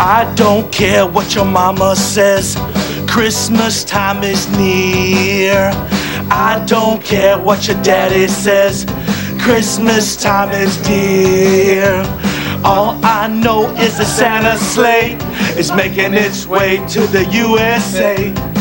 I don't care what your mama says, Christmas time is near. I don't care what your daddy says, Christmas time is dear. All I know is the Santa sleigh is making its way to the USA.